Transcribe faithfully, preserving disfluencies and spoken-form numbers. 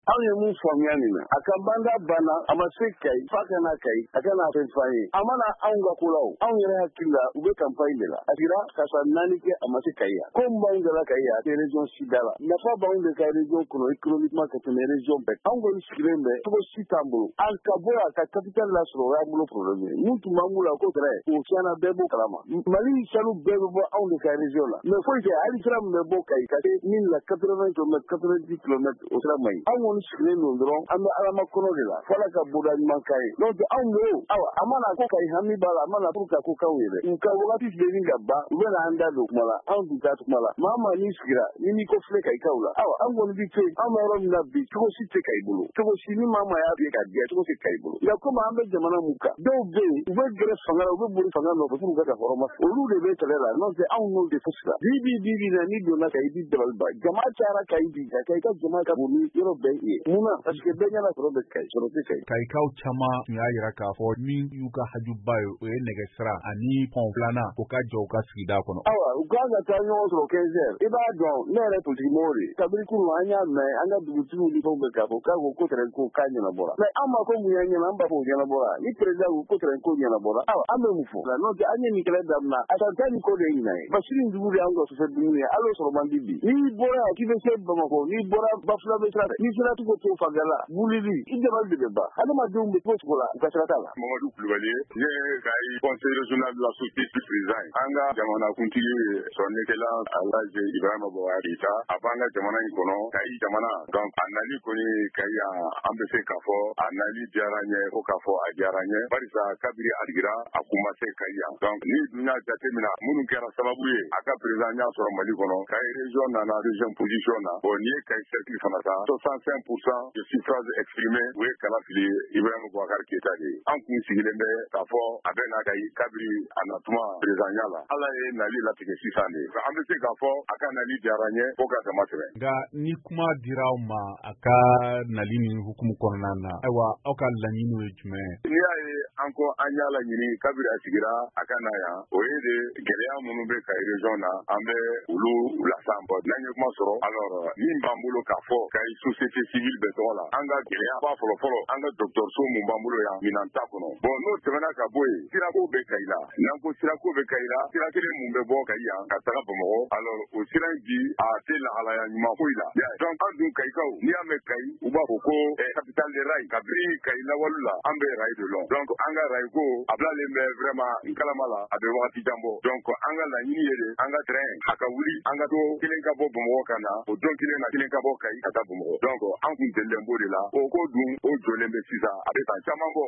aw ye mun faamuya nin na a ka banda banna a ma se Kayi fa kana Kayi a kana fɛn f'an ye a mana anw ka ko la o anw yɛrɛ hakili la u bɛ campagne de la a dira ka san naani kɛ a ma se Kayi yan ko min b'anw da la Kayi a tɛ région sida la nafa b'anw de ka région kɔnɔ économiquement ka tɛmɛ région bɛɛ anw kɔni sigilen bɛ cogo si t'an bolo an ka bɔ yan ka capitale lasɔrɔ o y'an bolo problème ye mun tun b'an bolo a ko tɛrɛ o tiɲɛna bɛɛ b'o kalama Mali sanu bɛɛ bɛ bɔ anw de ka région la mais foyi tɛ hali sira min bɛ bɔ Kayi ka se min la quatre-vingts kilomètres quatre-vingt-dix kilomètres o sira man ɲi anw kɔni sigilen don dɔrɔn an bɛ Alama kɔnɔ de la fɔla ka boda ɲuman k'a ye donc anw bɛ o awa a mana ko Kayi hami b'a la a mana pour ka ko k'anw ye dɛ u ka wagati filɛli ka ban u bɛna an da don kuma la anw dun t'a kuma la maa maa n'i sigira ni n'i ko filɛ Kayi kaw la awa an kɔni bi to yen an bɛ yɔrɔ min na bi cogo si tɛ Kayi bolo cogo si ni maa maa y'a f'i ye ka diya cogo si Kayi bolo nka komi an bɛ jamana mun kan dɔw bɛ yen u bɛ gɛrɛ fanga la u bɛ boli fanga nɔfɛ pour ka hɔrɔma olu de bɛ kɛlɛ la n'o tɛ anw n'o de fosi la bi bi bi bi na n'i donna Kayi i b'i dabali ban jama cayara Kayi bi ka Kayi ka jama ka bon ni yɔrɔ bɛɛ ye munna parce que bɛɛ ɲɛna sɔrɔ bɛ Kayi sɔrɔ tɛ Kayi Kayikaw caman tun y'a yira k'a fɔ min y'u ka hajuba ye o ye nɛgɛsira ani pont filanan o ka jɔ u ka sigida kɔnɔ awa u kan ka taa ɲɔgɔn sɔrɔ quinze heures i b'a dɔn ne yɛrɛ politigimɔgɔw de kabini kunun an y'a mɛn an ka dugutigiw ni fɛnw bɛ k'a fɔ k'a ko ko tɛrɛn ko k'a ɲɛnabɔra mais an ma ko mun y'an ɲɛna an b'a fɔ o ɲɛnabɔra ni président ko ko tɛrɛn ko ɲɛnabɔra awa an bɛ mun fɔ n'o tɛ an ye nin kɛlɛ daminɛ a ka taa ni ko de ye ɲinan ye Basiru Njugu de y'an ka sufɛ dumuni ye hali o sɔrɔ man di bi n'i bɔra yan k'i bɛ se Bamakɔ n'i bɔra Bafulabe sira fɛ n'i sera tugu to Fagala wulili i dabali de bɛ ban adamadenw bɛ to cogo la u ka sira t'a la Mamadu Kulibali ne Kayi conseil régional de la société président an ka jamanakuntigi sɔnnikɛla Alhaji Ibrahima Boubacar Keita a b'an ka jamana in kɔnɔ Kayi jamana donc a nali kɔni Kayi yan an bɛ se k'a fɔ a nali diyara n ye ko k'a fɔ a diyara n ye barisa kabiri a digira a kun ma se Kayi yan donc ni dun y'a jateminɛ minnu kɛra sababu ye a ka président y'a sɔrɔ Mali kɔnɔ Kayi région nana région position na bon n'i ye Kayi cercle fana ta soixante-cinq pour cent de suffrage exprimé u ye kala fili Ibrahima Boubacar Keita de ye an kun sigilen bɛ k'a fɔ a bɛ na Kayi kabiri a natuma président ya la Ala ye nali latigɛ sisan de an bɛ se k'a fɔ a ka nali diyara n ye fo ka dama tɛmɛ nka ni kuma dir'aw ma a ka nali nin hukumu kɔnɔna na ayiwa aw ka laɲiniw ye jumɛn n'i y'a ye an ko an y'a laɲini kabiri a sigira a ka na yan o ye de gɛlɛya minnu bɛ Kayi région na an bɛ olu lasan bɔ n'an ye kuma sɔrɔ alors min b'an bolo k'a fɔ Kayi société civile bɛ tɔgɔ la an ka gɛlɛya ba fɔlɔ fɔlɔ an ka dɔgɔtɔrɔso mun b'an bolo yan minan t'a kɔnɔ bon n'o tɛmɛna ka bɔ yen sirako bɛ Kayi la n'an ko sirako bɛ Kayi la sira kelen mun bɛ bɔ Kayi yan ka taga Bamakɔ alors o sira in bi a tɛ lahalaya ɲuman foyi la donc an dun Kayikaw n'i y'a mɛn Kayi u b'a fɔ ko capitale de rail kabiri Kayi lawali la an bɛ rail de lɔn donc an ka rail ko a bilalen bɛ vraiment n kalama la a bɛ wagati jan bɔ donc an ka laɲini ye de an ka train a ka wuli an ka to kelen ka bɔ Bamakɔ ka na o don kelen na kelen ka bɔ Kayi ka taa Bamakɔ donc an kun delilen b'o de la o ko dun o jɔlen bɛ sisan a bɛ san caman bɔ